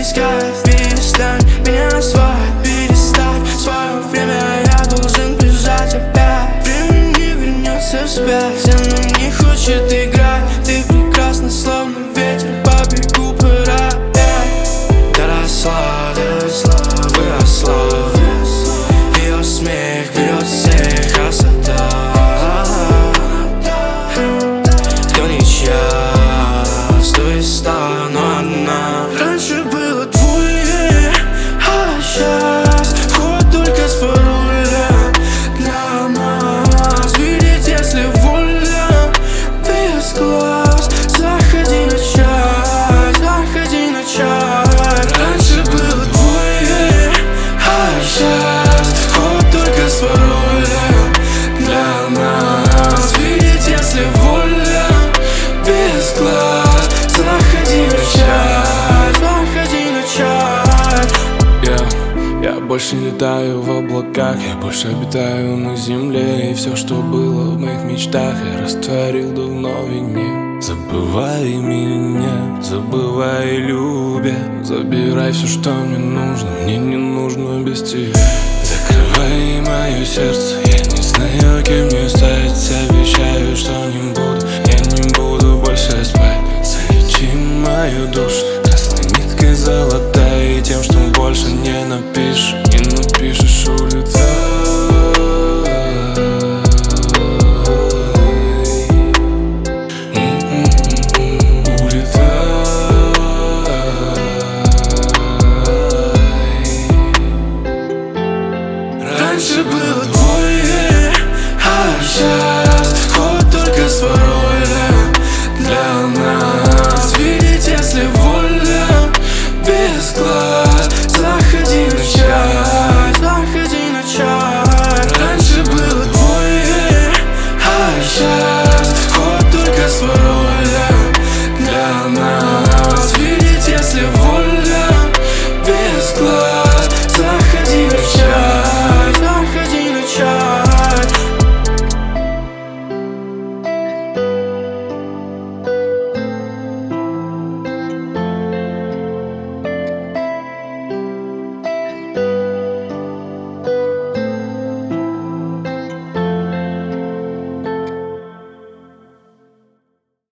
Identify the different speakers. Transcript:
Speaker 1: искать. Перестань меня звать, переставь свое время, я должен бежать опять. Время не вернется вспять, со мной не хочет играть. Ты прекрасна, словно ветер, побегу пора опять. Доросла, выросла, ее смех берет всех, красота. Кто не часто и стану одна. Раньше было двое, а сейчас вход только с пароля. Для нас видеть, если воля, без глаз. Заходи на чай, заходи на чай. Раньше было двое, а сейчас вход только с пароля. Для нас видеть, если воля, без глаз. Заходи на чай, заходи на чай.
Speaker 2: Я больше не летаю в облаках, я больше обитаю на земле. И все, что было в моих мечтах, я растворил давно в вине. Забывай меня, забывай любя. Забирай все, что мне не нужно без тебя. Закрывай мое сердце, я не знаю, кем мне стать. Обещаю, что я не буду больше спать. Залечи мою душу красной ниткой золотой, и тем, что больше не напишешь.